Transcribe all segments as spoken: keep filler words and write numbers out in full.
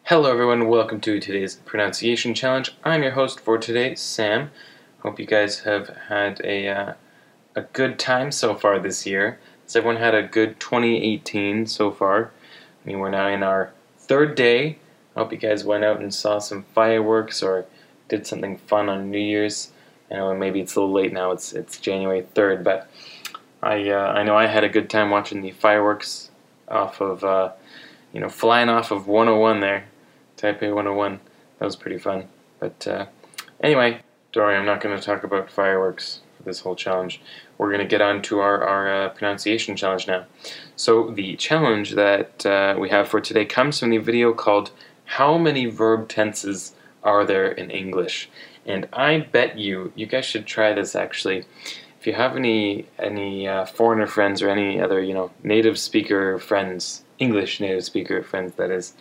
Hello everyone, welcome to today's pronunciation challenge. I'm your host for today, Sam. Hope you guys have had a uh, a good time so far this year. Has everyone had a good twenty eighteen so far? I mean, we're now in our third day. I hope you guys went out and saw some fireworks or did something fun on New Year's. I know maybe it's a little late now, it's it's January third, but I uh, I know I had a good time watching the fireworks off of, uh, you know, flying off of one oh one there. Taipei one oh one. That was pretty fun. But uh, anyway, don't worry, I'm not going to talk about fireworks for this whole challenge. We're going to get on to our, our uh, pronunciation challenge now. So the challenge that uh, we have for today comes from the video called How Many Verb Tenses Are There in English? And I bet you, you guys should try this actually. If you have any any uh, foreigner friends or any other, you know, native speaker friends, English native speaker friends that is,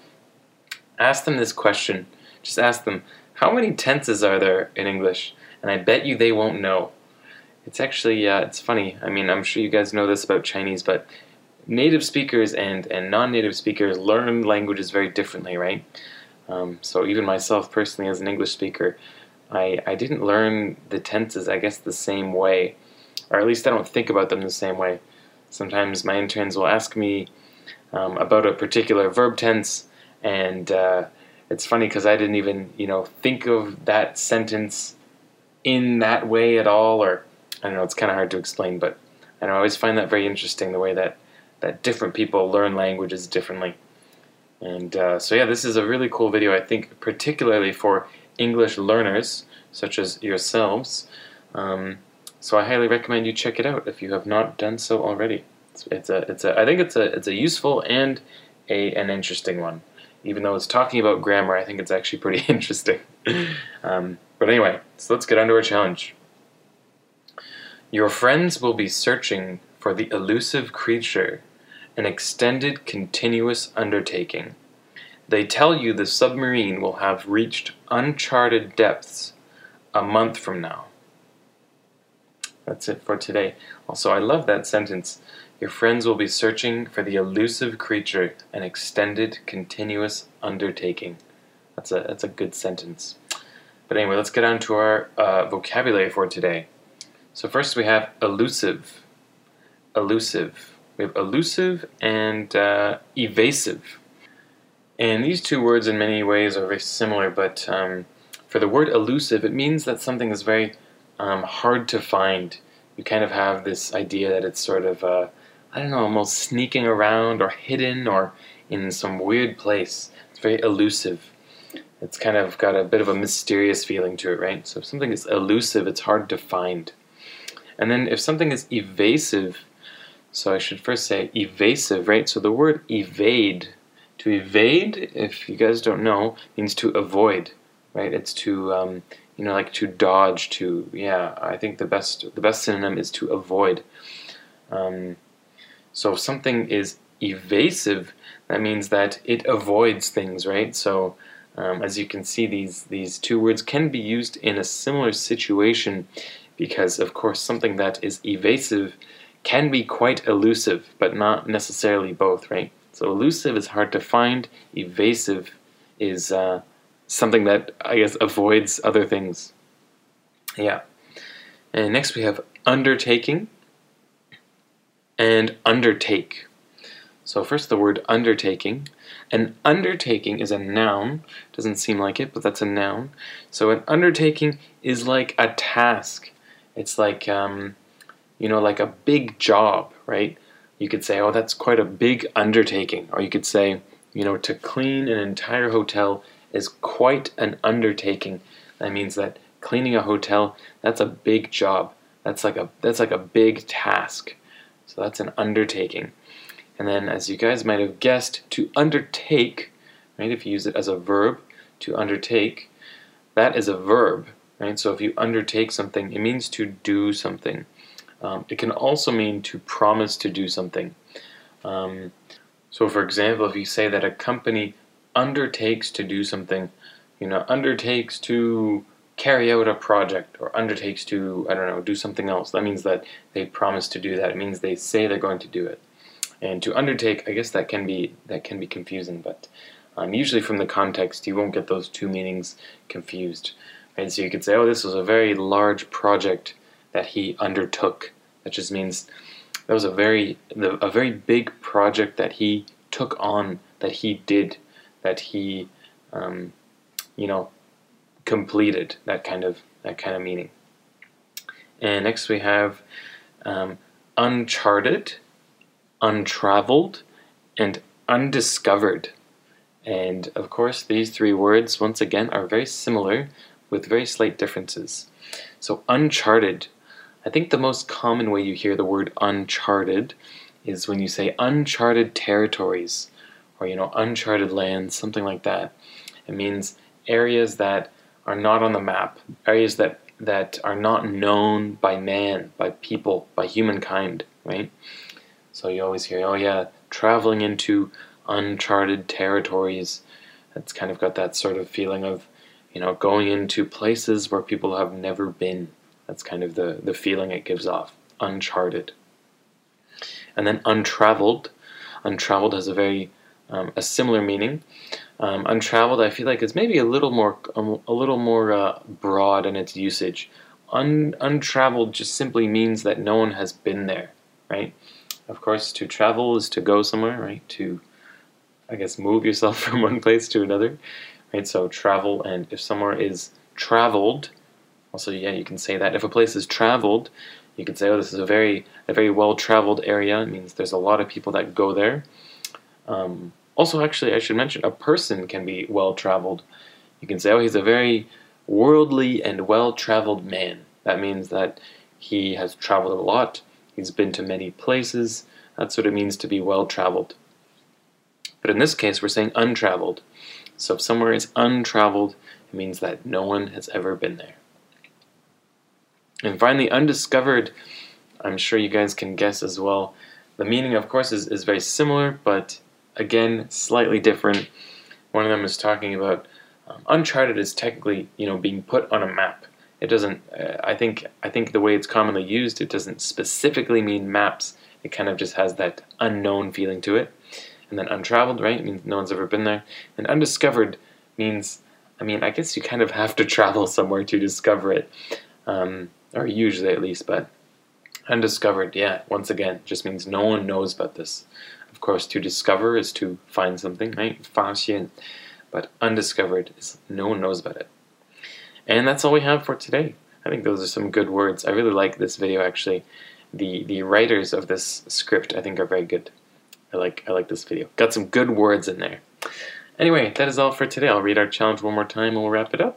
ask them this question. Just ask them, how many tenses are there in English? And I bet you they won't know. It's actually, uh, it's funny. I mean, I'm sure you guys know this about Chinese, but native speakers and, and non-native speakers learn languages very differently, right? Um, so even myself personally as an English speaker, I, I didn't learn the tenses, I guess, the same way. Or at least I don't think about them the same way. Sometimes my interns will ask me um, about a particular verb tense, and uh, it's funny because I didn't even, you know, think of that sentence in that way at all, or I don't know, it's kind of hard to explain, but I, know, I always find that very interesting, the way that, that different people learn languages differently. And uh, so yeah, this is a really cool video, I think, particularly for English learners, such as yourselves. Um, so I highly recommend you check it out if you have not done so already. It's, it's a, it's a, I think it's a, it's a useful and a, an interesting one. Even though it's talking about grammar, I think it's actually pretty interesting. um, but anyway, so let's get on to our challenge. Your friends will be searching for the elusive creature, an extended, continuous undertaking. They tell you the submarine will have reached uncharted depths a month from now. That's it for today. Also, I love that sentence. Your friends will be searching for the elusive creature, an extended, continuous undertaking. That's a that's a good sentence. But anyway, let's get on to our uh, vocabulary for today. So first we have elusive. Elusive. We have elusive and uh, evasive. And these two words in many ways are very similar, but um, for the word elusive, it means that something is very um, hard to find. You kind of have this idea that it's sort of uh, I don't know, almost sneaking around or hidden or in some weird place. It's very elusive. It's kind of got a bit of a mysterious feeling to it, right? So if something is elusive, it's hard to find. And then if something is evasive, so I should first say evasive, right? So the word evade, to evade, if you guys don't know, means to avoid, right? It's to, um, you know, like to dodge, to, yeah, I think the best, the best synonym is to avoid. Um, So if something is evasive, that means that it avoids things, right? So um, as you can see, these, these two words can be used in a similar situation because, of course, something that is evasive can be quite elusive, but not necessarily both, right? So elusive is hard to find. Evasive is uh, something that, I guess, avoids other things. Yeah. And next we have undertaking and undertake. So first the word undertaking. An undertaking is a noun. Doesn't seem like it, but that's a noun. So an undertaking is like a task. It's like, um, you know, like a big job, right? You could say, oh, that's quite a big undertaking. Or you could say, you know, to clean an entire hotel is quite an undertaking. That means that cleaning a hotel, that's a big job. That's like a, that's like a big task. So that's an undertaking. And then, as you guys might have guessed, to undertake, right, if you use it as a verb, to undertake, that is a verb, right? So if you undertake something, it means to do something. Um, it can also mean to promise to do something. Um, so for example, if you say that a company undertakes to do something, you know, undertakes to carry out a project or undertakes to, I don't know, do something else. That means that they promise to do that. It means they say they're going to do it. And to undertake, I guess that can be that can be confusing, but Um, usually from the context, you won't get those two meanings confused. Right? So you could say, oh, this was a very large project that he undertook. That just means that was a very, a very big project that he took on, that he did, that he, um, you know, completed. That kind of that kind of meaning. And next we have um, uncharted, untraveled, and undiscovered. And of course, these three words, once again, are very similar with very slight differences. So uncharted, I think the most common way you hear the word uncharted is when you say uncharted territories, or, you know, uncharted lands, something like that. It means areas that are not on the map, areas that, that are not known by man, by people, by humankind, right? So you always hear, oh yeah, traveling into uncharted territories. It's kind of got that sort of feeling of, you know, going into places where people have never been. That's kind of the, the feeling it gives off, uncharted. And then untraveled. Untraveled has a very, um, a similar meaning. Um, untraveled, I feel like, is maybe a little more, um, a little more uh, broad in its usage. Un, untraveled just simply means that no one has been there, right? Of course, to travel is to go somewhere, right? To, I guess, move yourself from one place to another, right? So travel, and if somewhere is traveled, also, yeah, you can say that. If a place is traveled, you can say, oh, this is a very, a very well-traveled area. It means there's a lot of people that go there. Um, also, actually, I should mention, a person can be well-traveled. You can say, oh, he's a very worldly and well-traveled man. That means that he has traveled a lot. He's been to many places. That's what it means to be well-traveled. But in this case, we're saying untraveled. So if somewhere is untraveled, it means that no one has ever been there. And finally, undiscovered, I'm sure you guys can guess as well. The meaning, of course, is, is very similar, but again, slightly different. One of them is talking about um, uncharted is technically, you know, being put on a map. It doesn't, uh, I think, I think the way it's commonly used, it doesn't specifically mean maps. It kind of just has that unknown feeling to it. And then untraveled, right, it means no one's ever been there. And undiscovered means, I mean, I guess you kind of have to travel somewhere to discover it. Um, or usually at least, but undiscovered, yeah, once again, just means no one knows about this. Of course, to discover is to find something, right? 发现. But undiscovered is no one knows about it. And that's all we have for today. I think those are some good words. I really like this video, actually. The the writers of this script, I think, are very good. I like I like this video. Got some good words in there. Anyway, that is all for today. I'll read our challenge one more time and we'll wrap it up.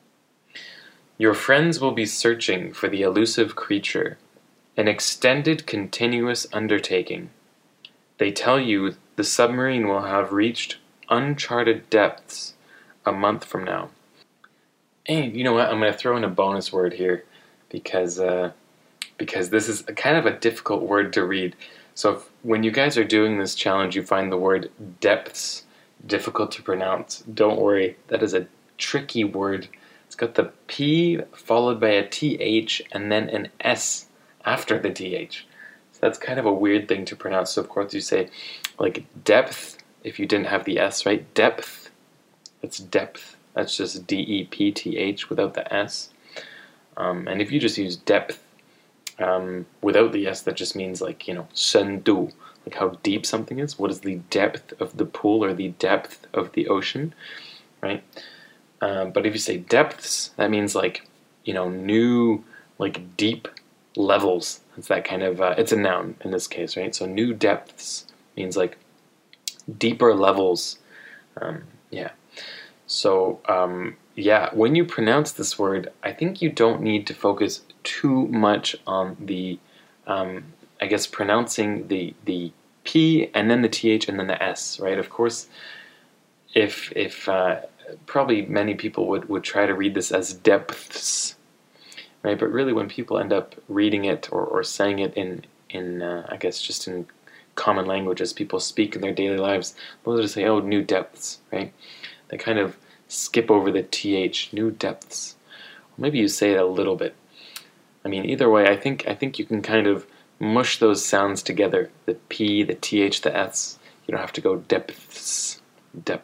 Your friends will be searching for the elusive creature, an extended, continuous undertaking. They tell you the submarine will have reached uncharted depths a month from now. And you know what? I'm going to throw in a bonus word here because uh, because this is a kind of a difficult word to read. So if, when you guys are doing this challenge, you find the word depths difficult to pronounce, don't worry. That is a tricky word. It's got the P followed by a T H and then an S after the T H. So that's kind of a weird thing to pronounce. So of course you say like depth if you didn't have the S, right? Depth. That's depth. That's just D E P T H without the S. Um, and if you just use depth um, without the S, that just means like, you know, 深度, like how deep something is. What is the depth of the pool or the depth of the ocean, right? Uh, but if you say depths, that means like, you know, new, like deep levels. It's that kind of, uh, it's a noun in this case, right? So new depths means like deeper levels. Um, yeah. So, um, yeah, when you pronounce this word, I think you don't need to focus too much on the, um, I guess, pronouncing the, the P and then the T H and then the S, right? Of course, if, if, uh, probably many people would, would try to read this as depths, right? But really when people end up reading it or, or saying it in, in uh, I guess just in common language as people speak in their daily lives, they'll just say, oh, new depths, right? They kind of skip over the T H, new depths. Or maybe you say it a little bit. I mean, either way, I think I think you can kind of mush those sounds together. The P, the T H, the S. You don't have to go depths, depths.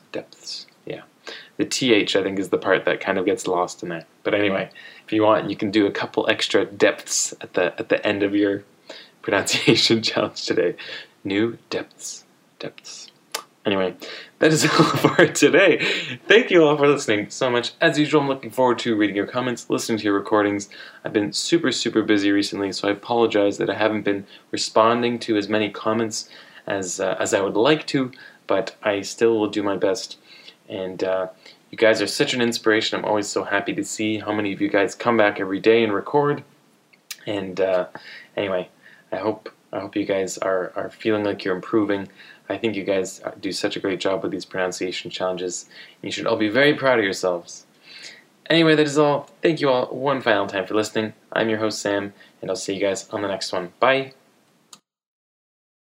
Depths. Yeah. The T H, I think, is the part that kind of gets lost in there. But anyway, if you want, you can do a couple extra depths at the at the end of your pronunciation challenge today. New depths. Depths. Anyway, that is all for today. Thank you all for listening so much. As usual, I'm looking forward to reading your comments, listening to your recordings. I've been super, super busy recently, so I apologize that I haven't been responding to as many comments as uh, as I would like to, but I still will do my best. And uh, you guys are such an inspiration. I'm always so happy to see how many of you guys come back every day and record. And uh, anyway, I hope I hope you guys are, are feeling like you're improving. I think you guys do such a great job with these pronunciation challenges. You should all be very proud of yourselves. Anyway, that is all. Thank you all one final time for listening. I'm your host, Sam, and I'll see you guys on the next one. Bye!